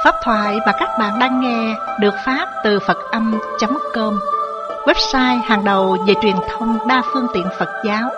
Pháp thoại mà các bạn đang nghe được phát từ Phật-âm.com, website hàng đầu về truyền thông đa phương tiện Phật giáo.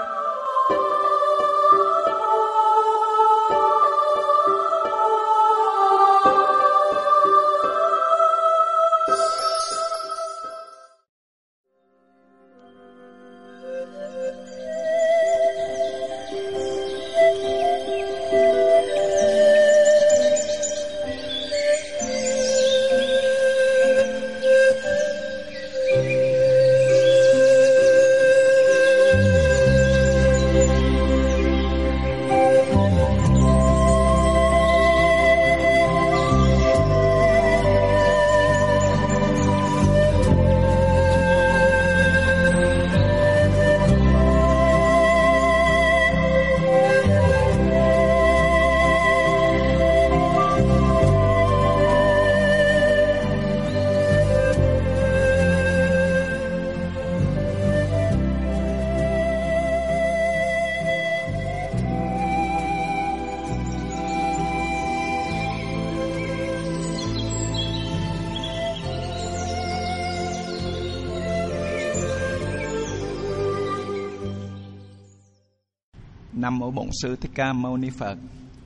Nam mô Bổn Sư Thích Ca Mâu Ni Phật.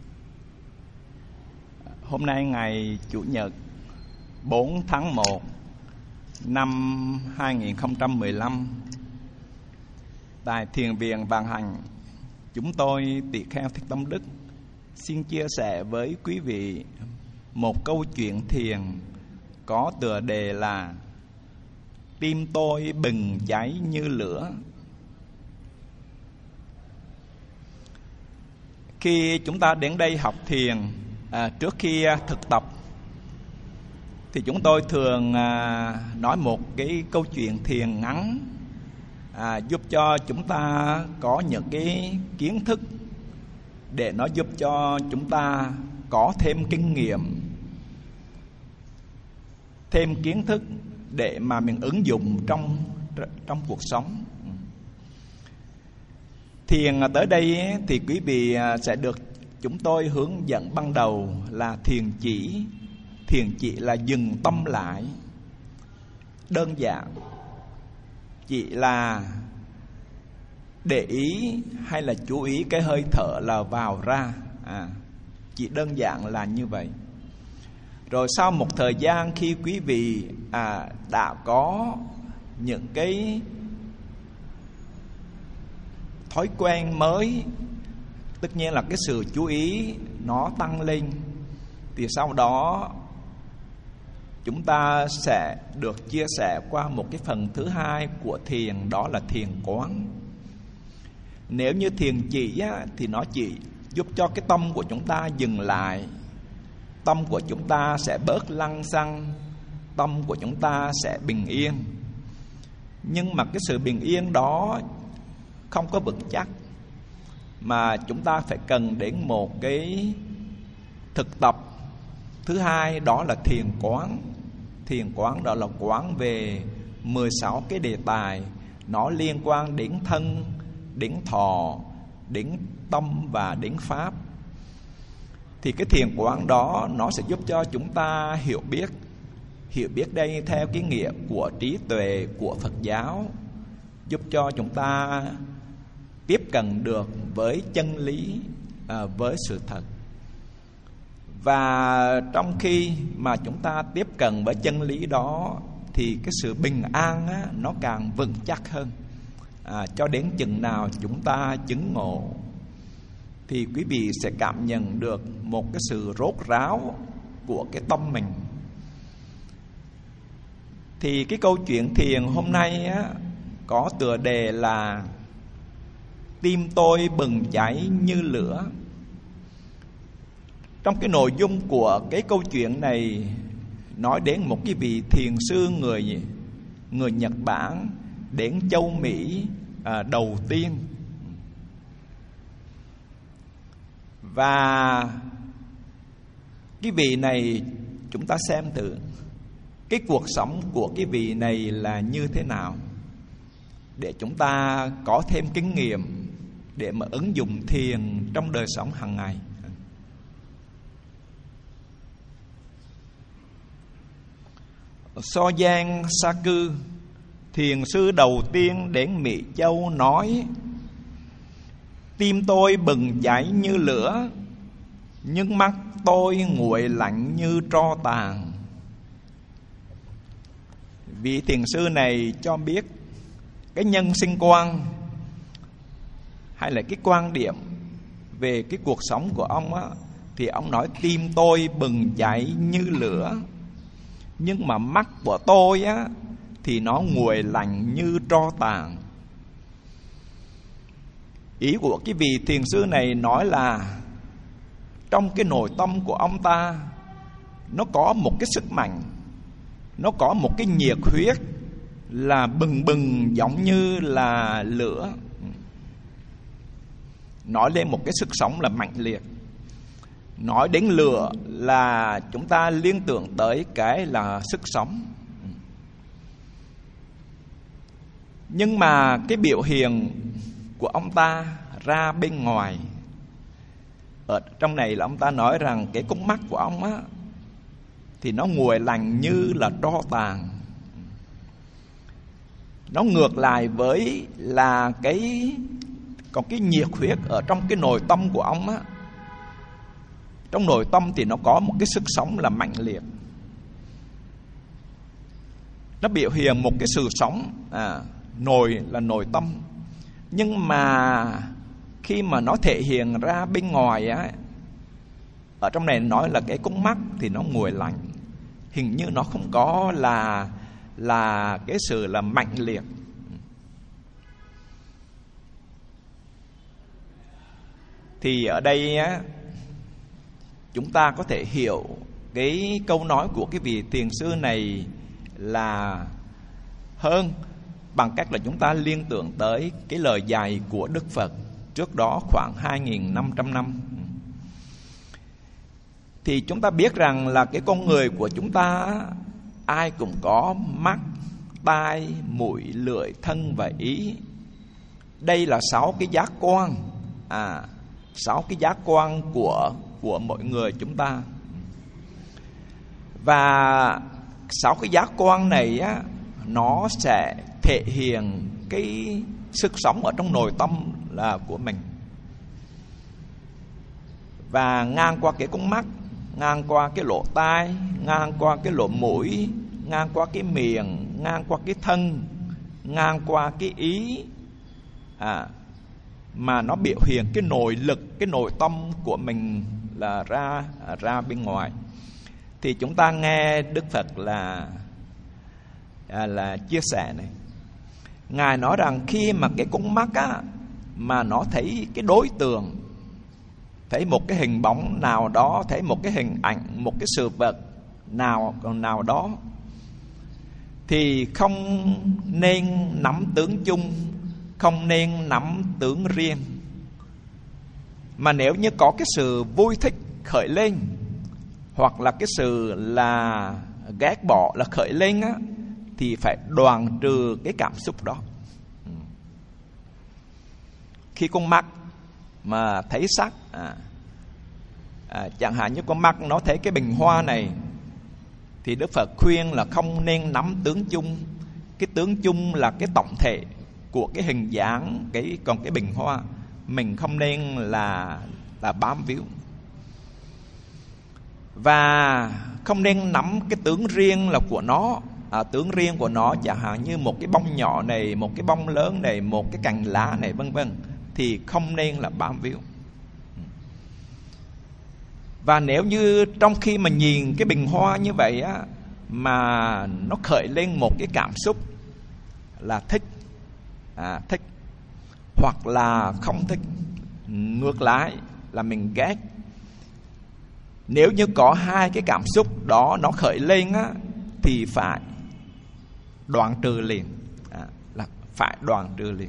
Hôm nay ngày Chủ nhật 4 tháng 1 năm 2015, tại Thiền viện Vạn Hạnh, chúng tôi tỳ kheo Thích Tâm Đức xin chia sẻ với quý vị một câu chuyện thiền có tựa đề là Tim tôi bừng cháy như lửa. Khi chúng ta đến đây học thiền, trước khi thực tập thì chúng tôi thường nói một cái câu chuyện thiền ngắn, giúp cho chúng ta có những cái kiến thức để nó giúp cho chúng ta có thêm kinh nghiệm, thêm kiến thức để mà mình ứng dụng trong cuộc sống. Thiền tới đây thì quý vị sẽ được chúng tôi hướng dẫn ban đầu là thiền chỉ. Thiền chỉ là dừng tâm lại. Đơn giản, chỉ là để ý hay là chú ý cái hơi thở là vào ra. Chỉ đơn giản là như vậy. Rồi sau một thời gian khi quý vị đã có những cái thói quen mới, tất nhiên là cái sự chú ý nó tăng lên, thì sau đó chúng ta sẽ được chia sẻ qua một cái phần thứ hai của thiền, đó là thiền quán. Nếu như thiền chỉ thì nó chỉ giúp cho cái tâm của chúng ta dừng lại, tâm của chúng ta sẽ bớt lăng xăng, tâm của chúng ta sẽ bình yên. Nhưng mà cái sự bình yên đó không có vững chắc, mà chúng ta phải cần đến một cái thực tập thứ hai, đó là thiền quán. Thiền quán đó là quán về 16 cái đề tài, nó liên quan đến thân, đến thọ, đến tâm và đến pháp. Thì cái thiền quán đó nó sẽ giúp cho chúng ta hiểu biết đây theo cái nghĩa của trí tuệ của Phật giáo, giúp cho chúng ta tiếp cận được với chân lý, với sự thật. Và trong khi mà chúng ta tiếp cận với chân lý đó thì cái sự bình an nó càng vững chắc hơn. Cho đến chừng nào chúng ta chứng ngộ thì quý vị sẽ cảm nhận được một cái sự rốt ráo của cái tâm mình. Thì cái câu chuyện thiền hôm nay có tựa đề là Tim tôi bừng cháy như lửa. Trong cái nội dung của cái câu chuyện này nói đến một cái vị thiền sư người Nhật Bản đến châu Mỹ đầu tiên. Và cái vị này chúng ta xem thử cái cuộc sống của cái vị này là như thế nào, để chúng ta có thêm kinh nghiệm để mà ứng dụng thiền trong đời sống hàng ngày. So Giang Sa Cư, thiền sư đầu tiên đến Mỹ Châu nói: tim tôi bừng cháy như lửa, nhưng mắt tôi nguội lạnh như tro tàn. Vị thiền sư này cho biết cái nhân sinh quan hay là cái quan điểm về cái cuộc sống của ông á, thì ông nói tim tôi bừng cháy như lửa, nhưng mà mắt của tôi á thì nó nguội lạnh như tro tàn. Ý của cái vị thiền sư này nói là trong cái nội tâm của ông ta nó có một cái sức mạnh, nó có một cái nhiệt huyết là bừng bừng giống như là lửa, nói lên một cái sức sống là mạnh liệt. Nói đến lửa là chúng ta liên tưởng tới cái là sức sống. Nhưng mà cái biểu hiện của ông ta ra bên ngoài, ở trong này là ông ta nói rằng cái con mắt của ông á thì nó nguội lạnh như là tro tàn. Nó ngược lại với là còn cái nhiệt huyết ở trong cái nội tâm của ông á. Trong nội tâm thì nó có một cái sức sống là mạnh liệt, nó biểu hiện một cái sự sống, là nội tâm. Nhưng mà khi mà nó thể hiện ra bên ngoài á, ở trong này nói là cái con mắt thì nó nguội lạnh, hình như nó không có là cái sự là mạnh liệt. Thì ở đây á, chúng ta có thể hiểu cái câu nói của cái vị thiền sư này là hơn bằng cách là chúng ta liên tưởng tới cái lời dạy của Đức Phật trước đó khoảng 2.500 năm. Thì chúng ta biết rằng là cái con người của chúng ta ai cũng có mắt, tai, mũi, lưỡi, thân và ý. Đây là 6 cái giác quan, 6 cái giác quan của mỗi người chúng ta. Và 6 cái giác quan này á, nó sẽ thể hiện cái sức sống ở trong nội tâm là của mình. Và ngang qua cái con mắt, ngang qua cái lỗ tai, ngang qua cái lỗ mũi, ngang qua cái miệng, ngang qua cái thân, ngang qua cái ý, mà nó biểu hiện cái nội lực, cái nội tâm của mình là ra bên ngoài. Thì chúng ta nghe Đức Phật là chia sẻ này. Ngài nói rằng khi mà cái con mắt á, mà nó thấy cái đối tượng, thấy một cái hình bóng nào đó, thấy một cái hình ảnh, một cái sự vật nào đó, thì không nên nắm tướng chung, không nên nắm tướng riêng. Mà nếu như có cái sự vui thích khởi lên, hoặc là cái sự là ghét bỏ là khởi lên á, thì phải đoạn trừ cái cảm xúc đó. Khi con mắt mà thấy sắc, chẳng hạn như con mắt nó thấy cái bình hoa này, thì Đức Phật khuyên là không nên nắm tướng chung. Cái tướng chung là cái tổng thể của cái hình dáng, còn cái bình hoa mình không nên là bám víu. Và không nên nắm cái tướng riêng là của nó. Tướng riêng của nó chẳng hạn như một cái bông nhỏ này, một cái bông lớn này, một cái cành lá này, vân vân, thì không nên là bám víu. Và nếu như trong khi mà nhìn cái bình hoa như vậy á, mà nó khởi lên một cái cảm xúc là thích, thích, hoặc là không thích, ngược lại là mình ghét. Nếu như có hai cái cảm xúc đó nó khởi lên á, thì phải đoạn trừ liền, là phải đoạn trừ liền.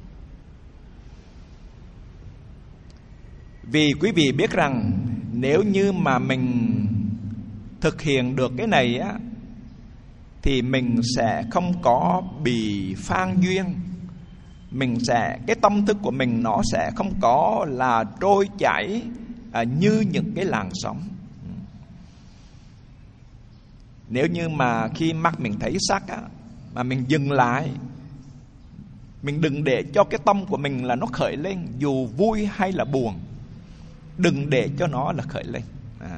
Vì quý vị biết rằng nếu như mà mình thực hiện được cái này á, thì mình sẽ không có bị phan duyên. Cái tâm thức của mình nó sẽ không có là trôi chảy như những cái làn sóng. Nếu như mà khi mắt mình thấy sắc á, mà mình dừng lại, mình đừng để cho cái tâm của mình là nó khởi lên, dù vui hay là buồn, đừng để cho nó là khởi lên.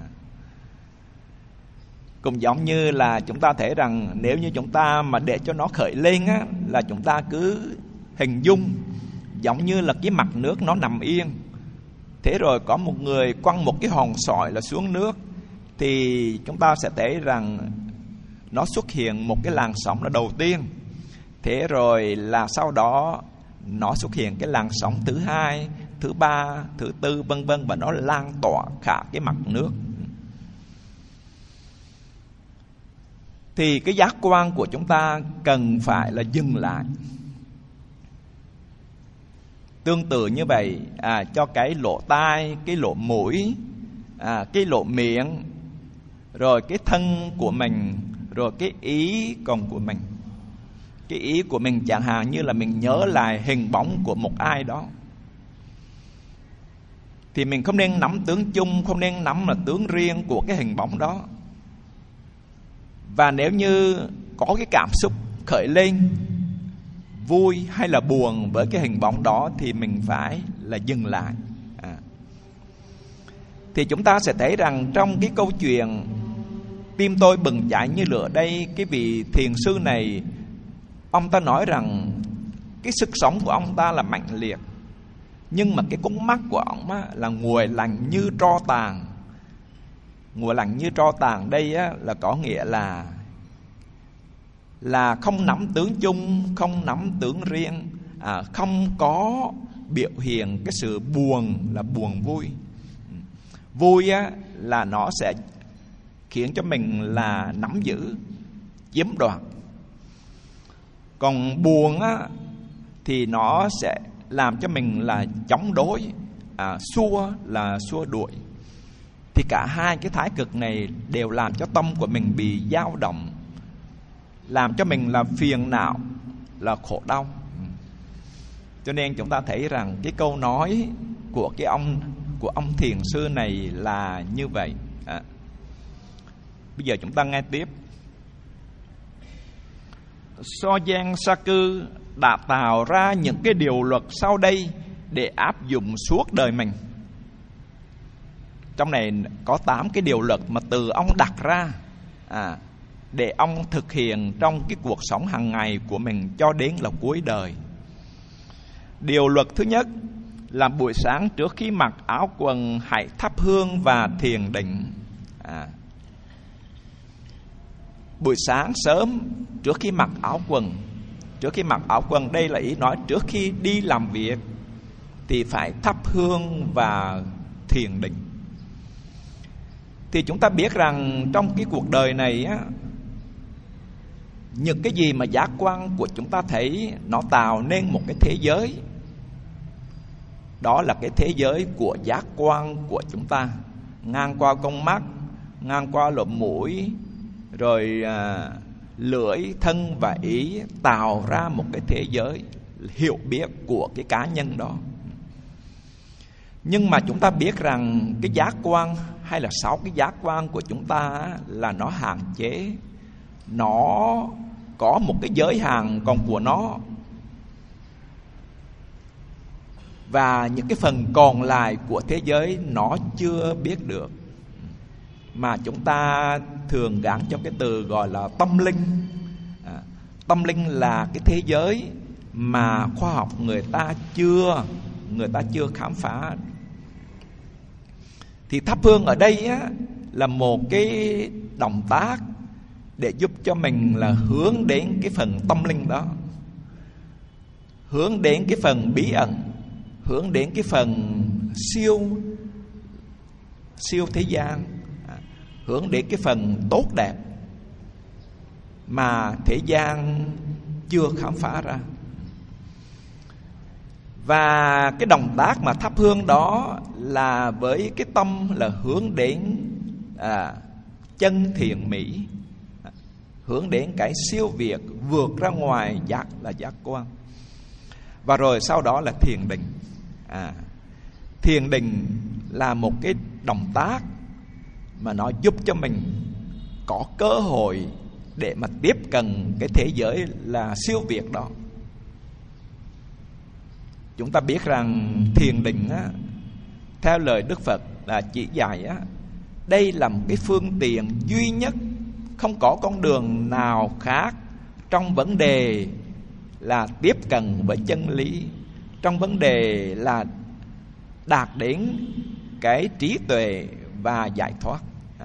Cũng giống như là chúng ta thấy rằng nếu như chúng ta mà để cho nó khởi lên á, là chúng ta cứ hình dung giống như là cái mặt nước nó nằm yên. Thế rồi có một người quăng một cái hòn sỏi là xuống nước, thì chúng ta sẽ thấy rằng nó xuất hiện một cái làn sóng là đầu tiên. Thế rồi là sau đó nó xuất hiện cái làn sóng thứ hai, thứ ba, thứ tư, vân vân, và nó lan tỏa cả cái mặt nước. Thì cái giác quan của chúng ta cần phải là dừng lại. Tương tự như vậy, cho cái lỗ tai, cái lỗ mũi, cái lỗ miệng, rồi cái thân của mình, rồi cái ý còn của mình. Cái ý của mình chẳng hạn như là mình nhớ lại hình bóng của một ai đó, thì mình không nên nắm tướng chung, không nên nắm là tướng riêng của cái hình bóng đó. Và nếu như có cái cảm xúc khởi lên, vui hay là buồn với cái hình bóng đó, thì mình phải là dừng lại. Thì chúng ta sẽ thấy rằng trong cái câu chuyện tim tôi bừng cháy như lửa đây, cái vị thiền sư này, ông ta nói rằng cái sức sống của ông ta là mạnh liệt, nhưng mà cái con mắt của ông á, là nguội lạnh như tro tàn. Nguội lạnh như tro tàn đây á, là có nghĩa là không nắm tướng chung, không nắm tướng riêng, không có biểu hiện cái sự buồn là buồn vui. Vui á, là nó sẽ khiến cho mình là nắm giữ, chiếm đoạt. Còn buồn á, thì nó sẽ làm cho mình là chống đối, xua đuổi. Thì cả hai cái thái cực này đều làm cho tâm của mình bị dao động, làm cho mình là phiền não, là khổ đau. Cho nên chúng ta thấy rằng cái câu nói của ông thiền sư này là như vậy. Bây giờ chúng ta nghe tiếp. Sogyal Saku đã tạo ra những cái điều luật sau đây để áp dụng suốt đời mình. Trong này có 8 cái điều luật mà từ ông đặt ra để ông thực hiện trong cái cuộc sống hàng ngày của mình cho đến là cuối đời. Điều luật thứ nhất là buổi sáng trước khi mặc áo quần hãy thắp hương và thiền định. Buổi sáng sớm trước khi mặc áo quần, trước khi mặc áo quần đây là ý nói trước khi đi làm việc thì phải thắp hương và thiền định. Thì chúng ta biết rằng trong cái cuộc đời này á, những cái gì mà giác quan của chúng ta thấy nó tạo nên một cái thế giới. Đó là cái thế giới của giác quan của chúng ta, ngang qua con mắt, ngang qua lỗ mũi, rồi lưỡi, thân và ý, tạo ra một cái thế giới hiểu biết của cái cá nhân đó. Nhưng mà chúng ta biết rằng cái giác quan hay là 6 cái giác quan của chúng ta là nó hạn chế, nó có một cái giới hạn còn của nó. Và những cái phần còn lại của thế giới nó chưa biết được, mà chúng ta thường gắn cho cái từ gọi là tâm linh. Tâm linh là cái thế giới mà khoa học người ta chưa khám phá. Thì thắp hương ở đây á, là một cái động tác để giúp cho mình là hướng đến cái phần tâm linh đó, hướng đến cái phần bí ẩn, hướng đến cái phần siêu thế gian, hướng đến cái phần tốt đẹp mà thế gian chưa khám phá ra. Và cái động tác mà thắp hương đó là với cái tâm là hướng đến chân thiện mỹ, hướng đến cái siêu việt, vượt ra ngoài giác quan. Và rồi sau đó là thiền định. Thiền định là một cái động tác mà nó giúp cho mình có cơ hội để mà tiếp cận cái thế giới là siêu việt đó. Chúng ta biết rằng thiền định á, theo lời Đức Phật là chỉ dạy á, đây là một cái phương tiện duy nhất, không có con đường nào khác trong vấn đề là tiếp cận với chân lý, trong vấn đề là đạt đến cái trí tuệ và giải thoát.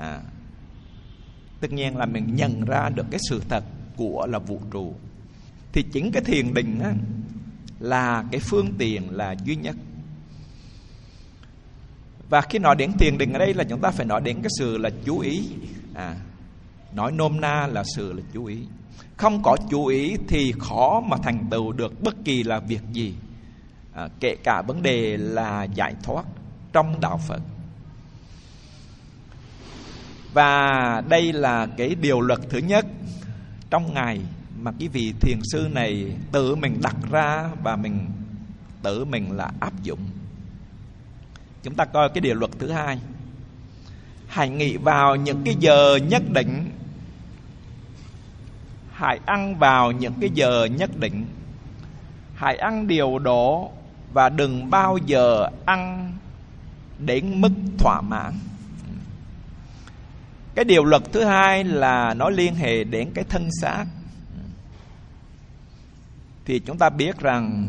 Tất nhiên là mình nhận ra được cái sự thật của là vũ trụ. Thì chính cái thiền định á, là cái phương tiện là duy nhất. Và khi nói đến thiền định ở đây là chúng ta phải nói đến cái sự là chú ý. Nói nôm na là sự là chú ý. Không có chú ý thì khó mà thành tựu được bất kỳ là việc gì, kể cả vấn đề là giải thoát trong đạo Phật. Và đây là cái điều luật thứ nhất trong ngày mà cái vị thiền sư này tự mình đặt ra và mình tự mình là áp dụng. Chúng ta coi cái điều luật thứ hai. Hãy nghĩ vào những cái giờ nhất định. Hãy ăn vào những cái giờ nhất định. Hãy ăn điều độ và đừng bao giờ ăn đến mức thỏa mãn. Cái điều luật thứ hai là nó liên hệ đến cái thân xác. Thì chúng ta biết rằng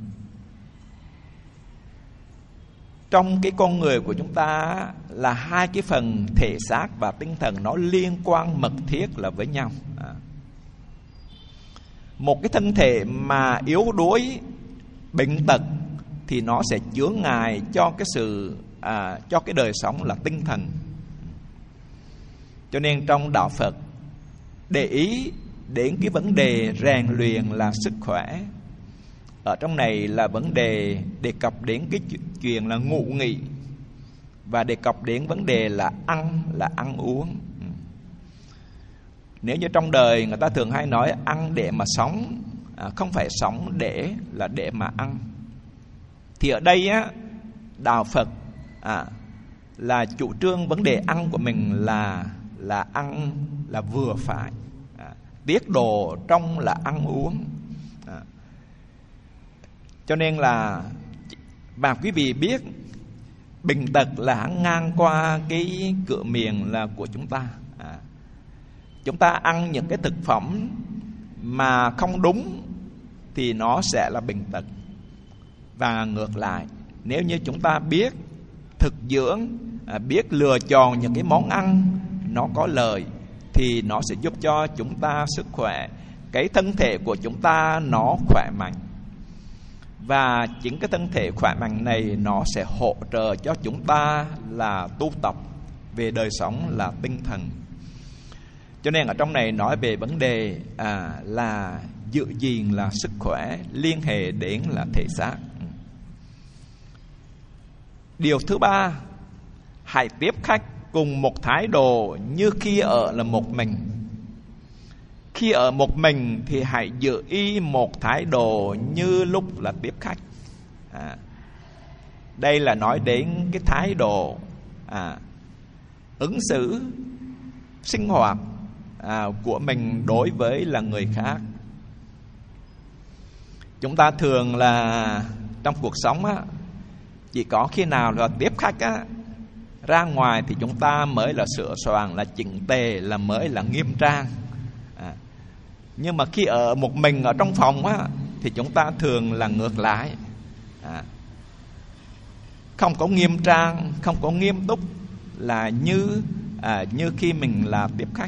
trong cái con người của chúng ta là hai cái phần thể xác và tinh thần nó liên quan mật thiết là với nhau. Một cái thân thể mà yếu đuối, bệnh tật thì nó sẽ chướng ngại cho cái sự cho cái đời sống là tinh thần. Cho nên trong đạo Phật để ý đến cái vấn đề rèn luyện là sức khỏe. Ở trong này là vấn đề đề cập đến cái chuyện là ngủ nghỉ, và đề cập đến vấn đề là ăn uống. Nếu như trong đời người ta thường hay nói ăn để mà sống, không phải sống để mà ăn. Thì ở đây á, đạo Phật là chủ trương vấn đề ăn của mình là ăn là vừa phải, tiết độ trong là ăn uống. Cho nên là bà quý vị biết bệnh tật là ngang qua cái cửa miệng là của chúng ta. Chúng ta ăn những cái thực phẩm mà không đúng thì nó sẽ là bệnh tật. Và ngược lại, nếu như chúng ta biết thực dưỡng, biết lựa chọn những cái món ăn nó có lợi thì nó sẽ giúp cho chúng ta sức khỏe, cái thân thể của chúng ta nó khỏe mạnh. Và chính cái thân thể khỏe mạnh này nó sẽ hỗ trợ cho chúng ta là tu tập về đời sống là tinh thần. Cho nên ở trong này nói về vấn đề là giữ gìn là sức khỏe, liên hệ đến là thể xác. Điều thứ ba, hãy tiếp khách cùng một thái độ như khi ở là một mình. Khi ở một mình thì hãy giữ y một thái độ như lúc là tiếp khách. Đây là nói đến cái thái độ ứng xử, sinh hoạt của mình đối với là người khác. Chúng ta thường là trong cuộc sống á, chỉ có khi nào là tiếp khách á, ra ngoài thì chúng ta mới là sửa soạn, là chỉnh tề, là mới là nghiêm trang. Nhưng mà khi ở một mình ở trong phòng á, thì chúng ta thường là ngược lại, không có nghiêm trang, không có nghiêm túc, là như khi mình là tiếp khách.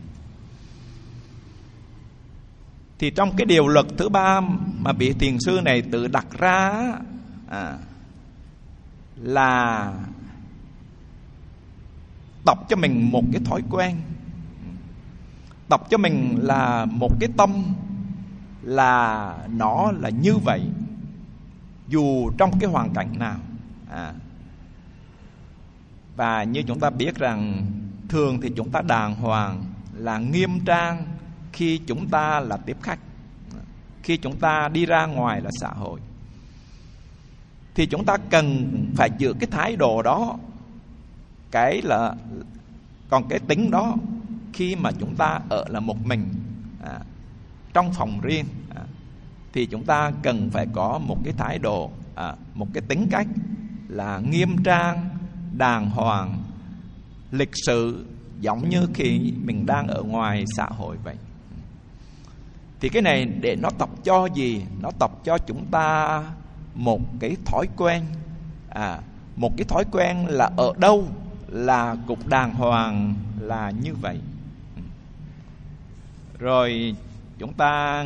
Thì trong cái điều luật thứ ba mà vị thiền sư này tự đặt ra là tập cho mình một cái thói quen, tập cho mình là một cái tâm là nó là như vậy dù trong cái hoàn cảnh nào. Và như chúng ta biết rằng thường thì chúng ta đàng hoàng là nghiêm trang khi chúng ta là tiếp khách, khi chúng ta đi ra ngoài là xã hội, thì chúng ta cần phải giữ cái thái độ đó. Cái là còn cái tính đó khi mà chúng ta ở là một mình trong phòng riêng, thì chúng ta cần phải có một cái thái độ, một cái tính cách là nghiêm trang, đàng hoàng, lịch sự, giống như khi mình đang ở ngoài xã hội vậy. Thì cái này để nó tập cho gì? Nó tập cho chúng ta một cái thói quen, một cái thói quen là ở đâu là cục đàng hoàng là như vậy. Rồi chúng ta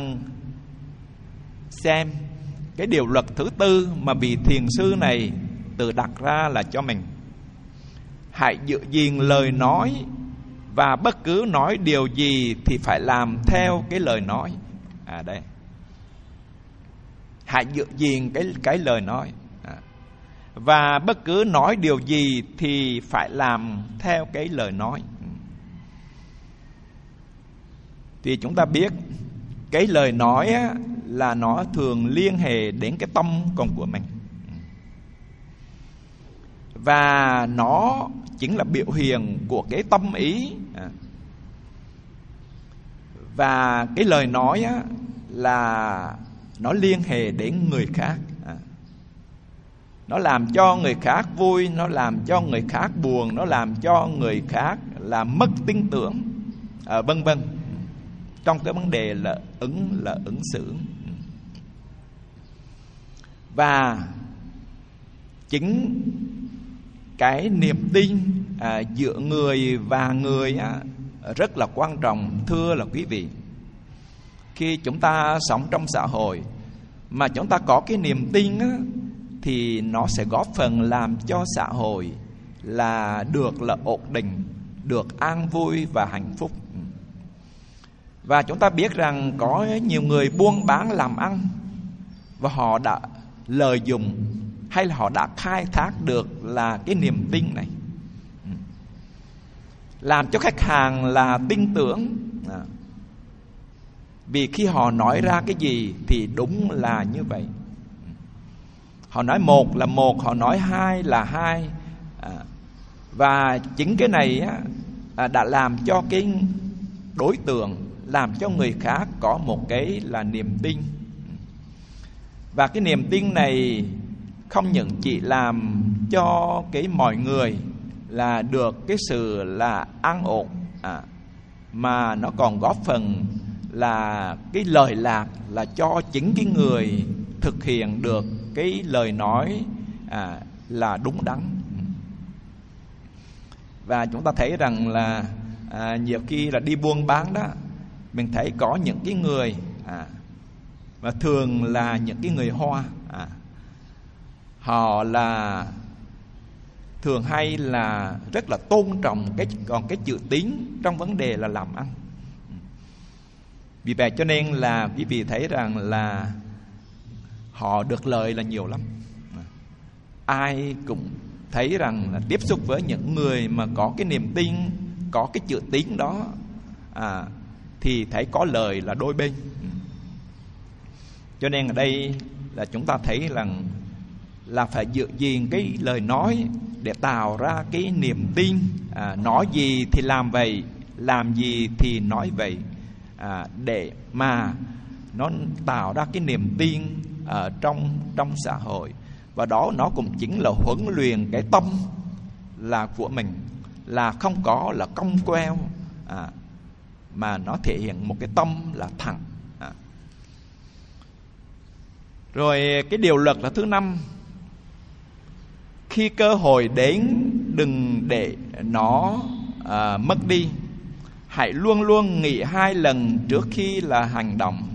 xem cái điều luật thứ tư mà vị thiền sư này tự đặt ra là cho mình: hãy giữ gìn lời nói, và bất cứ nói điều gì thì phải làm theo cái lời nói. Đây, hãy giữ gìn cái lời nói, và bất cứ nói điều gì thì phải làm theo cái lời nói. Thì chúng ta biết cái lời nói á, là nó thường liên hệ đến cái tâm của mình, và nó chính là biểu hiện của cái tâm ý. Và cái lời nói á, là nó liên hệ đến người khác, nó làm cho người khác vui, nó làm cho người khác buồn, nó làm cho người khác là mất tin tưởng, vân vân, trong cái vấn đề là ứng xử. Và chính cái niềm tin giữa người và người rất là quan trọng, thưa là quý vị. Khi chúng ta sống trong xã hội mà chúng ta có cái niềm tin thì nó sẽ góp phần làm cho xã hội là được là ổn định, được an vui và hạnh phúc. Và chúng ta biết rằng có nhiều người buôn bán làm ăn, và họ đã lợi dụng hay là họ đã khai thác được là cái niềm tin này, làm cho khách hàng là tin tưởng. Vì khi họ nói ra cái gì thì đúng là như vậy. Họ nói một là một, họ nói hai là hai. Và chính cái này đã làm cho cái đối tượng, làm cho người khác có một cái là niềm tin. Và cái niềm tin này không những chỉ làm cho cái mọi người là được cái sự là an ổn, mà nó còn góp phần là cái lời lạc là cho chính cái người thực hiện được cái lời nói là đúng đắn. Và chúng ta thấy rằng là nhiều khi là đi buôn bán đó, mình thấy có những cái người và thường là những cái người Hoa, họ là thường hay là rất là tôn trọng cái chữ tín trong vấn đề là làm ăn. Vì vậy cho nên là quý vị thấy rằng là họ được lợi là nhiều lắm. Ai cũng thấy rằng là tiếp xúc với những người mà có cái niềm tin, có cái chữ tín đó, thì thấy có lợi là đôi bên. Cho nên ở đây là chúng ta thấy rằng là phải giữ gìn cái lời nói để tạo ra cái niềm tin. Nói gì thì làm vậy, làm gì thì nói vậy, để mà nó tạo ra cái niềm tin ở trong xã hội. Và đó nó cũng chính là huấn luyện cái tâm là của mình, là không có là cong queo, mà nó thể hiện một cái tâm là thẳng. Rồi cái điều luật là thứ 5: khi cơ hội đến, đừng để nó mất đi. Hãy luôn luôn nghĩ 2 lần trước khi là hành động.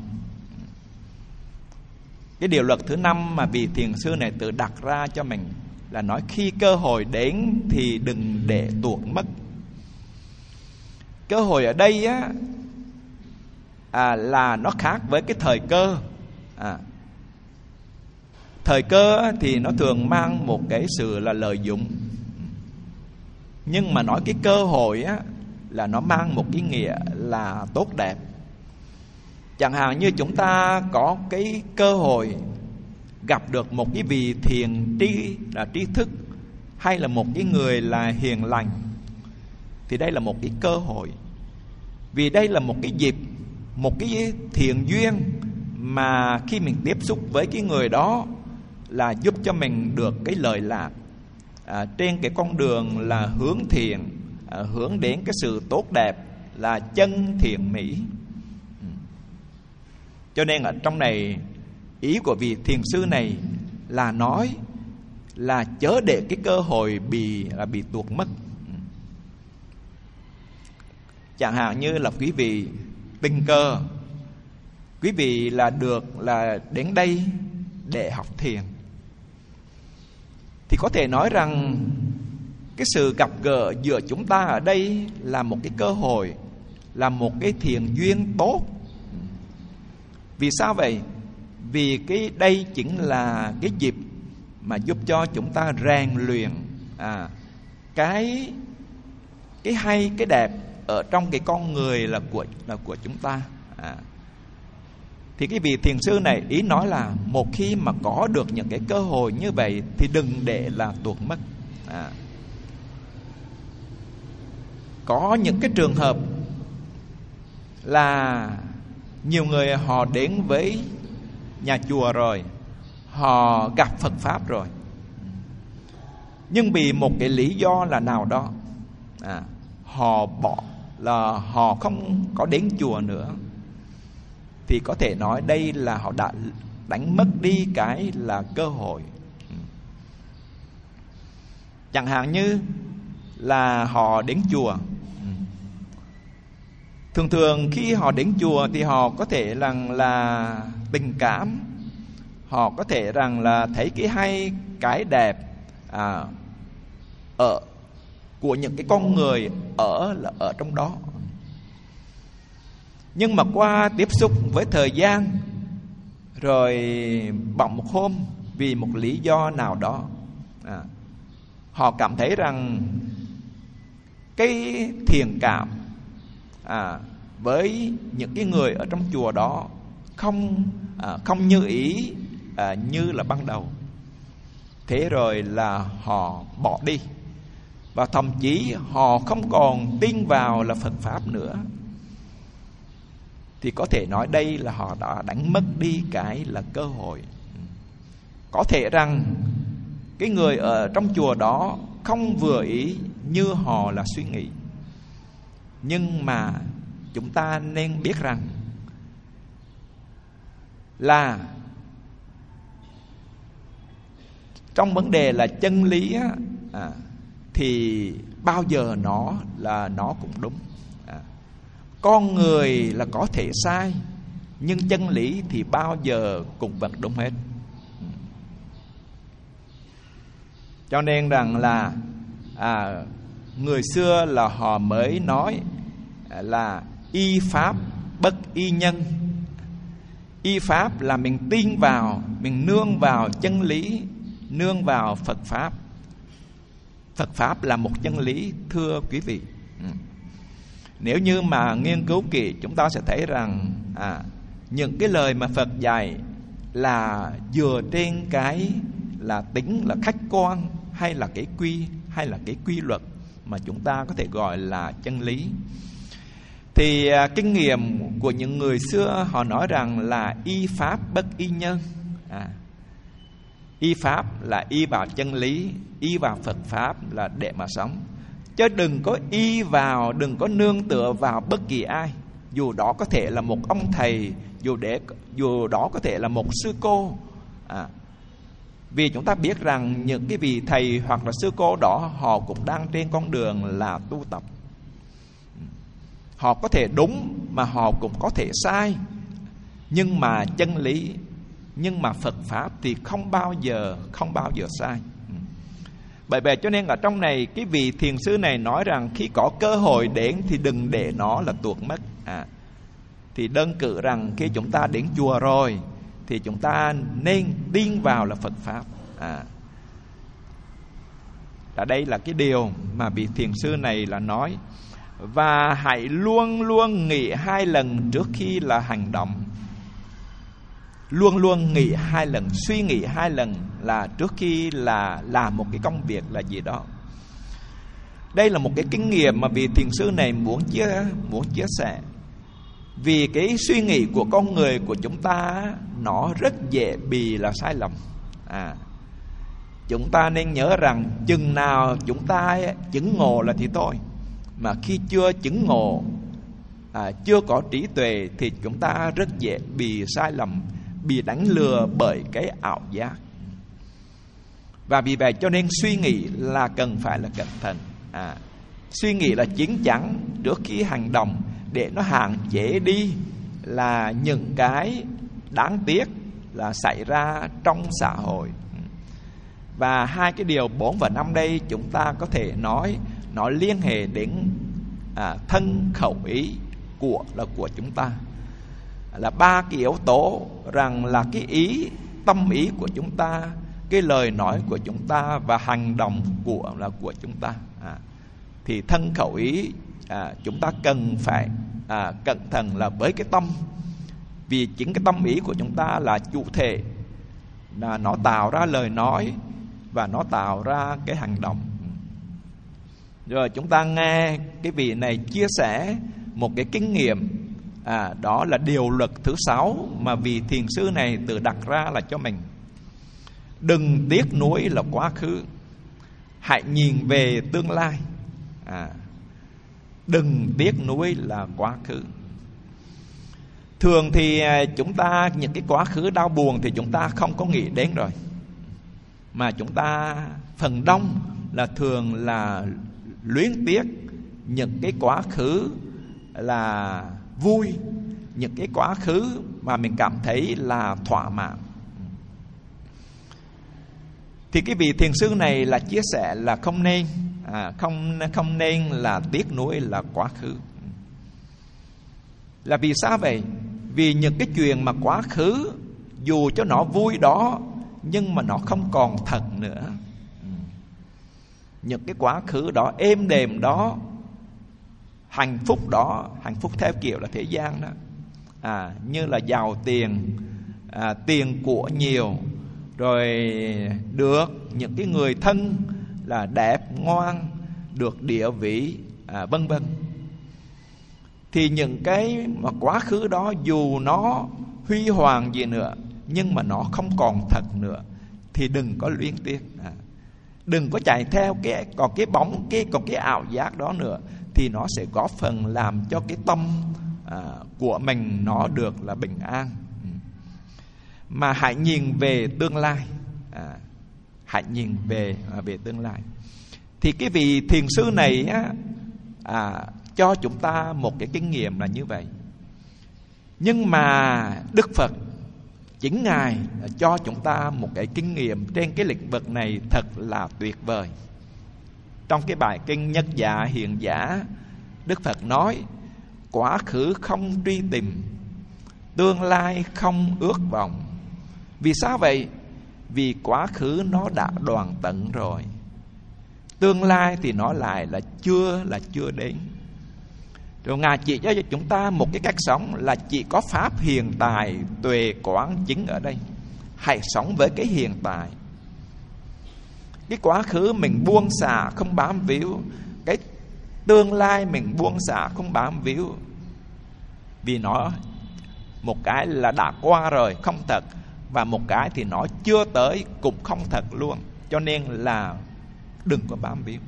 Cái điều luật thứ 5 mà vị thiền sư này tự đặt ra cho mình là nói khi cơ hội đến thì đừng để tuột mất. Cơ hội ở đây là nó khác với cái thời cơ. Thời cơ thì nó thường mang một cái sự là lợi dụng, nhưng mà nói cái cơ hội là nó mang một cái nghĩa là tốt đẹp. Chẳng hạn như chúng ta có cái cơ hội gặp được một cái vị thiền trí thức, hay là một cái người là hiền lành, thì đây là một cái cơ hội. Vì đây là một cái dịp, một cái thiện duyên mà khi mình tiếp xúc với cái người đó là giúp cho mình được cái lợi lạc trên cái con đường là hướng thiện, hướng đến cái sự tốt đẹp, là chân thiện mỹ. Cho nên ở trong này, ý của vị thiền sư này là nói là chớ để cái cơ hội bị tuột mất. Chẳng hạn như là quý vị tình cờ, quý vị là đến đây để học thiền, thì có thể nói rằng cái sự gặp gỡ giữa chúng ta ở đây là một cái cơ hội, là một cái thiện duyên tốt. Vì sao vậy? Vì đây chính là cái dịp mà giúp cho chúng ta rèn luyện cái hay, cái đẹp ở trong cái con người là của chúng ta. Thì cái vị thiền sư này ý nói là một khi mà có được những cái cơ hội như vậy thì đừng để là tuột mất. Có những cái trường hợp là nhiều người họ đến với nhà chùa rồi, họ gặp Phật Pháp rồi, nhưng vì một cái lý do là nào đó họ bỏ, là họ không có đến chùa nữa, thì có thể nói đây là họ đã đánh mất đi cái là cơ hội. Chẳng hạn như là họ đến chùa, thường khi họ đến chùa thì họ có thể rằng là tình cảm, họ có thể rằng là thấy cái hay, cái đẹp của những cái con người ở trong đó. Nhưng mà qua tiếp xúc với thời gian rồi, bỗng một hôm vì một lý do nào đó họ cảm thấy rằng cái thiện cảm với những cái người ở trong chùa đó không như ý như là ban đầu. Thế rồi là họ bỏ đi, và thậm chí họ không còn tin vào là Phật Pháp nữa. Thì có thể nói đây là họ đã đánh mất đi cái là cơ hội. Có thể rằng cái người ở trong chùa đó không vừa ý như họ là suy nghĩ, nhưng mà chúng ta nên biết rằng là trong vấn đề là chân lý thì bao giờ nó cũng đúng. Con người là có thể sai, nhưng chân lý thì bao giờ cũng vẫn đúng hết. Cho nên rằng là người xưa là họ mới nói là y pháp bất y nhân. Y pháp là mình tin vào, mình nương vào chân lý, nương vào Phật Pháp. Phật Pháp là một chân lý, thưa quý vị. Nếu như mà nghiên cứu kỹ, chúng ta sẽ thấy rằng những cái lời mà Phật dạy là dựa trên cái là tính là khách quan, hay là cái quy luật mà chúng ta có thể gọi là chân lý. Thì kinh nghiệm của những người xưa họ nói rằng là y pháp bất y nhân. Y pháp là y vào chân lý, y vào Phật Pháp là để mà sống. Chứ đừng có y vào, đừng có nương tựa vào bất kỳ ai. Dù đó có thể là một ông thầy, dù đó có thể là một sư cô. Vì chúng ta biết rằng những cái vị thầy hoặc là sư cô đó, họ cũng đang trên con đường là tu tập. Họ có thể đúng mà họ cũng có thể sai. Nhưng mà chân lý, nhưng mà Phật Pháp thì không bao giờ sai. Bởi vậy cho nên ở trong này, cái vị thiền sư này nói rằng khi có cơ hội đến thì đừng để nó là tuột mất. Thì đơn cử rằng khi chúng ta đến chùa rồi thì chúng ta nên tin vào là Phật Pháp. Đây là cái điều mà vị thiền sư này là nói. Và hãy luôn luôn nghĩ 2 lần trước khi là hành động. Luôn luôn nghĩ 2 lần, suy nghĩ 2 lần là trước khi là làm một cái công việc là gì đó. Đây là một cái kinh nghiệm mà vị thiền sư này muốn chia sẻ. Vì cái suy nghĩ của con người của chúng ta nó rất dễ bị là sai lầm. Chúng ta nên nhớ rằng chừng nào chúng ta chứng ngộ là thì thôi. Mà khi chưa chứng ngộ, chưa có trí tuệ, thì chúng ta rất dễ bị sai lầm, bị đánh lừa bởi cái ảo giác. Và vì vậy cho nên suy nghĩ là cần phải là cẩn thận. Suy nghĩ là chín chắn trước khi hành động, để nó hạn chế đi là những cái đáng tiếc là xảy ra trong xã hội. Và hai cái điều 4 và 5 đây chúng ta có thể nói nó liên hệ đến thân khẩu ý của chúng ta, là ba cái yếu tố, rằng là cái ý, tâm ý của chúng ta, cái lời nói của chúng ta và hành động của chúng ta. Thì thân khẩu ý chúng ta cần phải cẩn thận là với cái tâm. Vì chính cái tâm ý của chúng ta là chủ thể, là nó tạo ra lời nói và nó tạo ra cái hành động. Rồi chúng ta nghe cái vị này chia sẻ một cái kinh nghiệm, đó là điều luật thứ 6 mà vị thiền sư này tự đặt ra là cho mình. Đừng tiếc nuối là quá khứ, hãy nhìn về tương lai. Đừng tiếc nuối là quá khứ. Thường thì chúng ta những cái quá khứ đau buồn thì chúng ta không có nghĩ đến rồi, mà chúng ta phần đông là thường là luyến tiếc những cái quá khứ là vui, những cái quá khứ mà mình cảm thấy là thỏa mãn. Thì cái vị thiền sư này là chia sẻ là không nên là tiếc nuối là quá khứ. Là vì sao vậy? Vì những cái chuyện mà quá khứ, dù cho nó vui đó, nhưng mà nó không còn thật nữa. Những cái quá khứ đó, êm đềm đó, hạnh phúc đó, hạnh phúc theo kiểu là thế gian đó, như là giàu tiền, tiền của nhiều, rồi được những cái người thân là đẹp, ngoan, được địa vị, vân vân. Thì những cái mà quá khứ đó, dù nó huy hoàng gì nữa, nhưng mà nó không còn thật nữa, thì đừng có luyến tiếc. Đừng có chạy theo còn cái ảo giác đó nữa, thì nó sẽ góp phần làm cho cái tâm của mình nó được là bình an. Mà hãy nhìn về tương lai. Hãy nhìn về tương lai. Thì cái vị thiền sư này cho chúng ta một cái kinh nghiệm là như vậy. Nhưng mà Đức Phật chính Ngài cho chúng ta một cái kinh nghiệm trên cái lĩnh vực này thật là tuyệt vời. Trong cái bài kinh Nhất Giả Hiện Giả, Đức Phật nói: quá khứ không truy tìm, tương lai không ước vọng. Vì sao vậy? Vì quá khứ nó đã đoạn tận rồi, tương lai thì nó lại là chưa đến. Rồi Ngài chỉ cho chúng ta một cái cách sống là chỉ có pháp hiện tại, tuệ quán chính ở đây. Hãy sống với cái hiện tại. Cái quá khứ mình buông xả không bám víu, cái tương lai mình buông xả không bám víu. Vì nó một cái là đã qua rồi, không thật, và một cái thì nó chưa tới cũng không thật luôn. Cho nên là đừng có bám víu.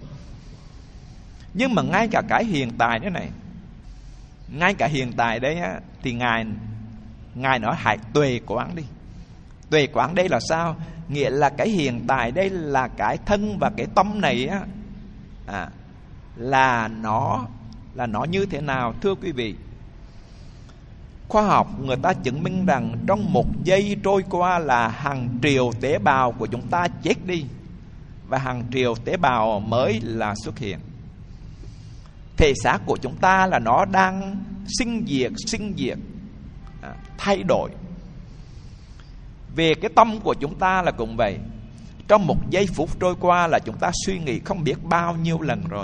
Nhưng mà ngay cả cái hiện tại thế này, ngay cả hiện tại đấy á, thì Ngài nói hãy tuệ quán đi. Tuệ quán đây là sao? Nghĩa là cái hiện tại đây là cái thân và cái tâm này á, là nó như thế nào? Thưa quý vị, khoa học người ta chứng minh rằng trong một giây trôi qua là hàng triệu tế bào của chúng ta chết đi, và hàng triệu tế bào mới là xuất hiện. Thể xác của chúng ta là nó đang sinh diệt, thay đổi. Về cái tâm của chúng ta là cũng vậy. Trong một giây phút trôi qua là chúng ta suy nghĩ không biết bao nhiêu lần rồi.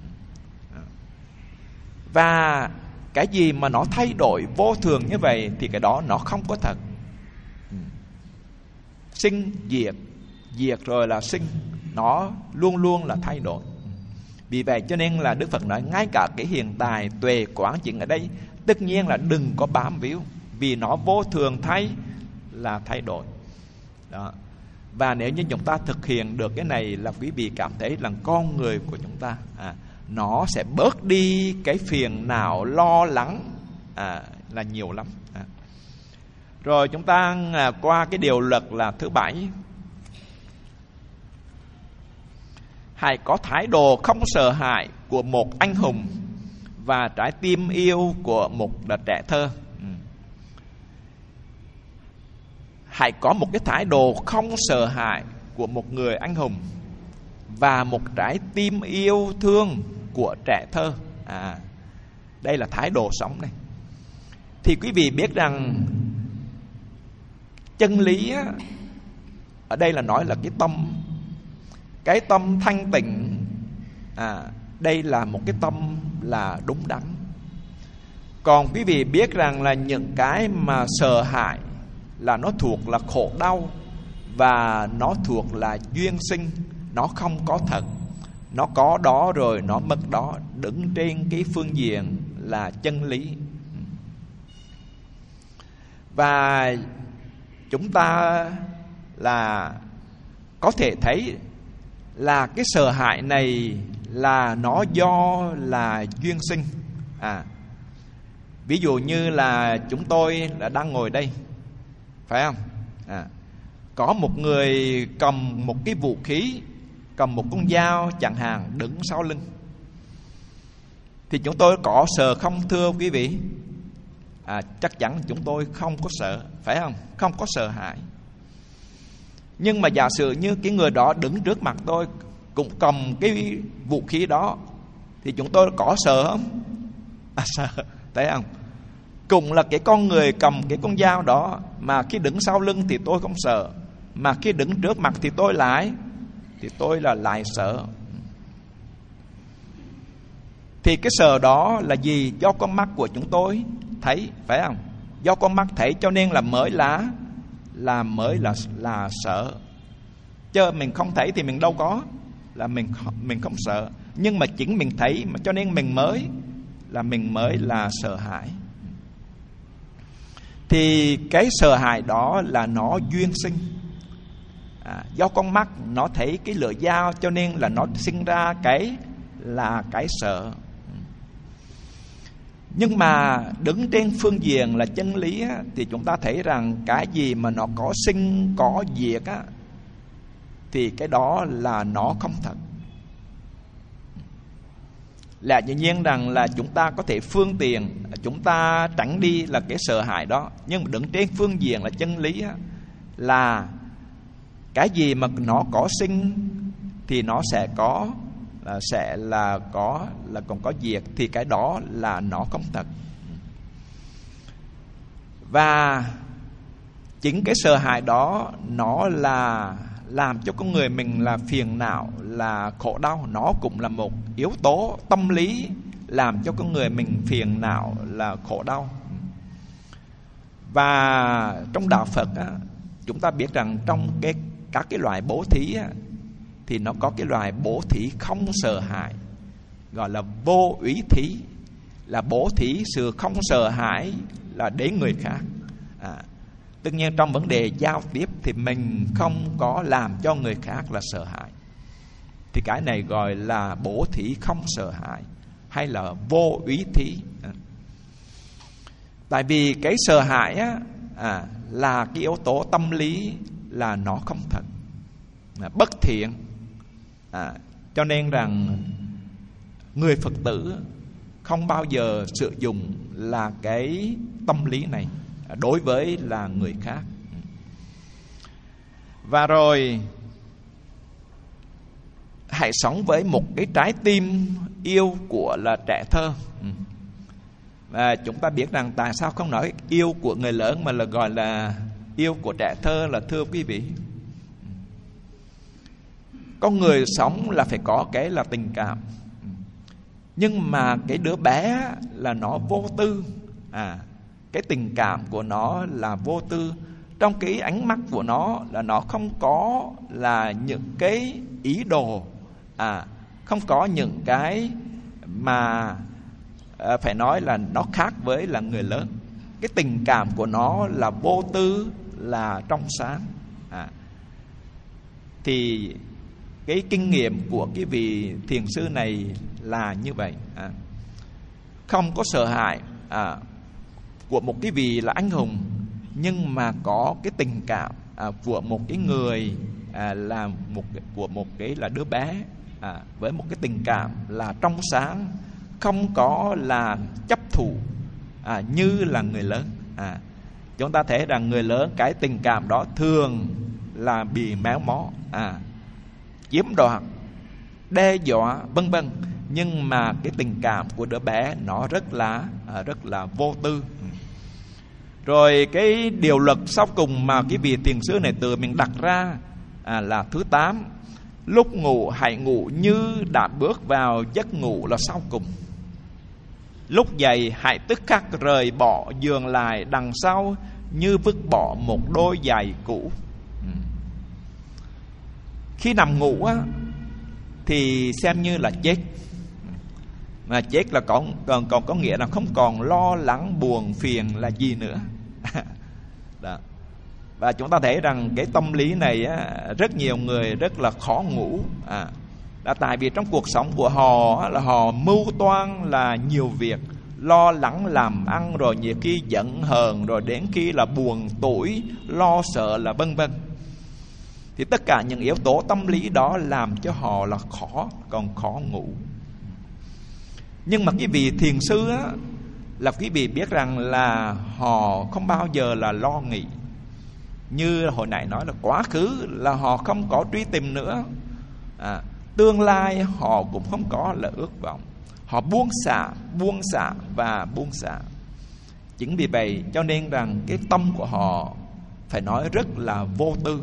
Và cái gì mà nó thay đổi vô thường như vậy thì cái đó nó không có thật. Sinh diệt, diệt rồi là sinh, nó luôn luôn là thay đổi. Vì vậy cho nên là Đức Phật nói ngay cả cái hiện tại tuệ quán chiếu ở đây, tất nhiên là đừng có bám víu, vì nó vô thường là thay đổi. Đó. Và nếu như chúng ta thực hiện được cái này là quý vị cảm thấy là con người của chúng ta nó sẽ bớt đi cái phiền não lo lắng là nhiều lắm. Rồi chúng ta qua cái điều luật là thứ 7. Hãy có thái độ không sợ hãi của một anh hùng và trái tim yêu của một trẻ thơ. Hãy có một cái thái độ không sợ hãi của một người anh hùng và một trái tim yêu thương của trẻ thơ. Đây là thái độ sống này. Thì quý vị biết rằng chân lý ở đây là nói là cái tâm thanh tịnh. Đây là một cái tâm là đúng đắn. Còn quý vị biết rằng là những cái mà sợ hãi là nó thuộc là khổ đau, và nó thuộc là duyên sinh, nó không có thật, nó có đó rồi nó mất đó, đứng trên cái phương diện là chân lý. Và chúng ta là có thể thấy là cái sợ hãi này là nó do là duyên sinh. Ví dụ như là chúng tôi là đang ngồi đây, phải không? Có một người cầm một cái vũ khí, cầm một con dao chẳng hạn, đứng sau lưng, thì chúng tôi có sợ không thưa quý vị? Chắc chắn chúng tôi không có sợ, phải không? Không có sợ hãi. Nhưng mà giả sử như cái người đó đứng trước mặt tôi cũng cầm cái vũ khí đó, thì chúng tôi có sợ không? Sợ, thấy không? Cũng là cái con người cầm cái con dao đó, mà khi đứng sau lưng thì tôi không sợ, mà khi đứng trước mặt thì tôi lại sợ. Thì cái sợ đó là gì? Do con mắt của chúng tôi thấy, phải không? Do con mắt thấy cho nên là mới là sợ. Chứ mình không thấy thì mình đâu có là mình không sợ. Nhưng mà chính mình thấy mà cho nên mình mới là sợ hãi. Thì cái sợ hãi đó là nó duyên sinh. Do con mắt nó thấy cái lưỡi dao cho nên là nó sinh ra cái sợ. Nhưng mà đứng trên phương diện là chân lý thì chúng ta thấy rằng cái gì mà nó có sinh có diệt thì cái đó là nó không thật. Là dĩ nhiên rằng là chúng ta có thể phương tiện, chúng ta tránh đi là cái sợ hãi đó. Nhưng mà đứng trên phương diện là chân lý là cái gì mà nó có sinh thì nó sẽ có, còn có diệt, thì cái đó là nó không thật. Và chính cái sợ hãi đó nó là làm cho con người mình là phiền não, là khổ đau. Nó cũng là một yếu tố tâm lý làm cho con người mình phiền não, là khổ đau. Và trong đạo Phật chúng ta biết rằng trong các cái loại bố thí thì nó có cái loại bố thí không sợ hãi, gọi là vô úy thí, là bố thí sự không sợ hãi là đến người khác. Tất nhiên trong vấn đề giao tiếp thì mình không có làm cho người khác là sợ hãi, thì cái này gọi là bố thí không sợ hãi, hay là vô úy thí. Tại vì cái sợ hãi là cái yếu tố tâm lý, là nó không thật, bất thiện. Cho nên rằng người Phật tử không bao giờ sử dụng là cái tâm lý này đối với là người khác. Và rồi hãy sống với một cái trái tim yêu của là trẻ thơ. Và chúng ta biết rằng tại sao không nói yêu của người lớn mà là gọi là yêu của trẻ thơ, là thưa quý vị, con người sống là phải có cái là tình cảm. Nhưng mà cái đứa bé là nó vô tư. Cái tình cảm của nó là vô tư. Trong cái ánh mắt của nó là nó không có là những cái ý đồ không có những cái mà phải nói là nó khác với là người lớn. Cái tình cảm của nó là vô tư, là trong sáng. Thì cái kinh nghiệm của cái vị thiền sư này là như vậy. Không có sợ hãi của một cái vị là anh hùng, nhưng mà có cái tình cảm của một cái người của một cái là đứa bé, với một cái tình cảm là trong sáng, không có là chấp thủ như là người lớn. Chúng ta thấy rằng người lớn cái tình cảm đó thường là bị méo mó, chiếm đoạt, đe dọa vân vân. Nhưng mà cái tình cảm của đứa bé nó rất là vô tư. Rồi cái điều luật sau cùng mà cái vị thiền sư này tự mình đặt ra là thứ 8. Lúc ngủ hãy ngủ như đã bước vào giấc ngủ là sau cùng. Lúc dậy hãy tức khắc rời bỏ giường lại đằng sau, như vứt bỏ một đôi giày cũ. Khi nằm ngủ thì xem như là chết. Mà chết là còn có nghĩa là không còn lo lắng buồn phiền là gì nữa. Đó. Và chúng ta thấy rằng cái tâm lý này rất nhiều người rất là khó ngủ. Là tại vì trong cuộc sống của họ là họ mưu toan là nhiều việc, lo lắng làm ăn, rồi nhiều khi giận hờn, rồi đến khi là buồn tủi, lo sợ là vân vân. Thì tất cả những yếu tố tâm lý đó làm cho họ là khó ngủ. Nhưng mà cái vị thiền sư là quý vị biết rằng là họ không bao giờ là lo nghĩ. Như hồi nãy nói là quá khứ là họ không có truy tìm nữa, tương lai họ cũng không có là ước vọng. Họ buông xả và buông xả. Chính vì vậy cho nên rằng cái tâm của họ phải nói rất là vô tư.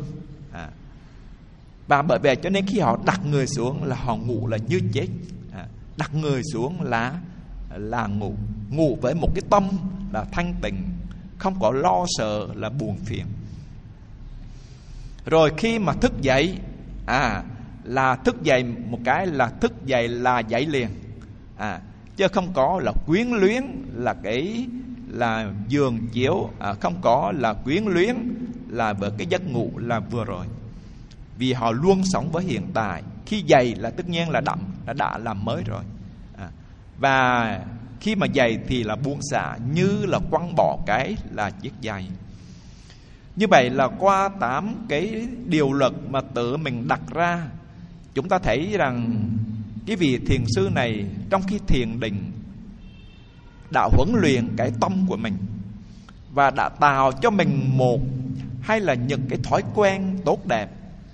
Và bởi vậy cho nên khi họ đặt người xuống là họ ngủ là như chết. Đặt người xuống là ngủ với một cái tâm là thanh tịnh, không có lo sợ là buồn phiền. Rồi khi mà thức dậy là thức dậy một cái là thức dậy là dậy liền, chứ không có là quyến luyến là cái là giường chiếu, không có là quyến luyến là với cái giấc ngủ là vừa rồi. Vì họ luôn sống với hiện tại. Khi dậy là tất nhiên là đã làm mới rồi. Và khi mà dậy thì là buông xả, như là quăng bỏ cái là chiếc giày. Như vậy là qua 8 cái điều luật mà tự mình đặt ra, chúng ta thấy rằng cái vị thiền sư này trong khi thiền định đã huấn luyện cái tâm của mình, và đã tạo cho mình một hay là những cái thói quen tốt đẹp.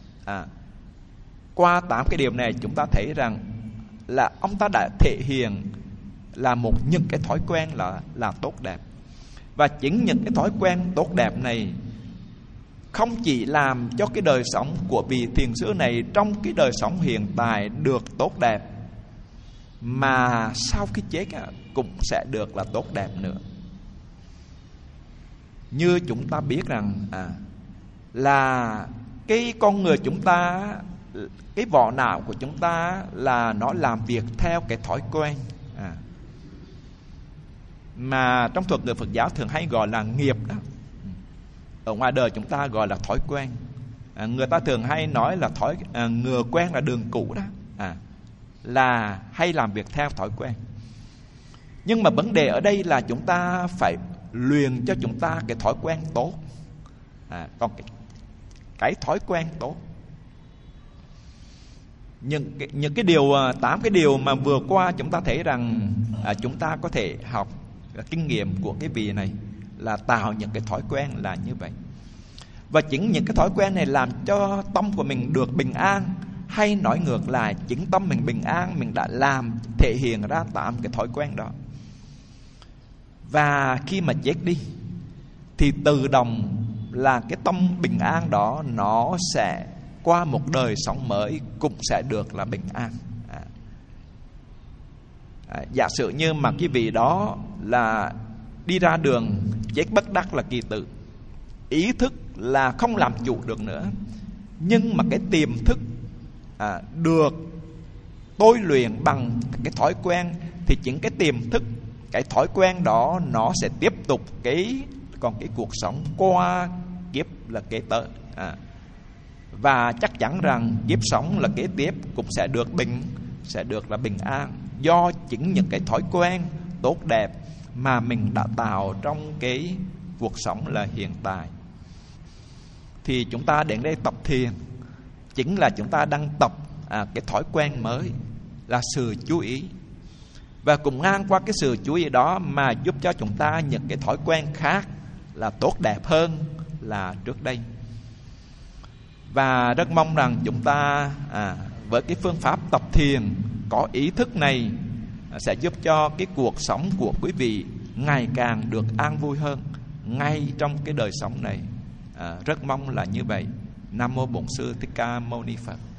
Qua 8 cái điều này chúng ta thấy rằng là ông ta đã thể hiện là những cái thói quen là tốt đẹp. Và chính những cái thói quen tốt đẹp này không chỉ làm cho cái đời sống của vị thiền sư này trong cái đời sống hiện tại được tốt đẹp, mà sau khi chết cũng sẽ được là tốt đẹp nữa. Như chúng ta biết rằng là cái con người chúng ta, cái vỏ não của chúng ta là nó làm việc theo cái thói quen, mà trong thuật ngữ Phật giáo thường hay gọi là nghiệp đó. Ở ngoài đời chúng ta gọi là thói quen. Người ta thường hay nói là ngựa quen là đường cũ đó, là hay làm việc theo thói quen. Nhưng mà vấn đề ở đây là chúng ta phải luyện cho chúng ta cái thói quen tốt. Còn cái thói quen tốt, những cái điều 8 cái điều mà vừa qua chúng ta thấy rằng chúng ta có thể học kinh nghiệm của cái vị này là tạo những cái thói quen là như vậy. Và chính những cái thói quen này làm cho tâm của mình được bình an. Hay nói ngược lại, chính tâm mình bình an, mình đã làm thể hiện ra 8 cái thói quen đó. Và khi mà chết đi thì tự động là cái tâm bình an đó nó sẽ qua một đời sống mới cũng sẽ được là bình an. Giả sử như mà cái vị đó là đi ra đường chết bất đắc là kỳ tử, ý thức là không làm chủ được nữa, nhưng mà cái tiềm thức được tôi luyện bằng cái thói quen, thì chính cái tiềm thức, cái thói quen đó nó sẽ tiếp tục cái cuộc sống qua kiếp là kế tới. Và chắc chắn rằng kiếp sống là kế tiếp cũng sẽ được là bình an, do chính những cái thói quen tốt đẹp mà mình đã tạo trong cái cuộc sống là hiện tại. Thì chúng ta đến đây tập thiền, chính là chúng ta đang tập cái thói quen mới là sự chú ý. Và cùng ngang qua cái sự chú ý đó mà giúp cho chúng ta những cái thói quen khác là tốt đẹp hơn là trước đây. Và rất mong rằng chúng ta với cái phương pháp tập thiền có ý thức này sẽ giúp cho cái cuộc sống của quý vị ngày càng được an vui hơn ngay trong cái đời sống này. Rất mong là như vậy. Nam mô Bổn Sư Thích Ca Mâu Ni Phật.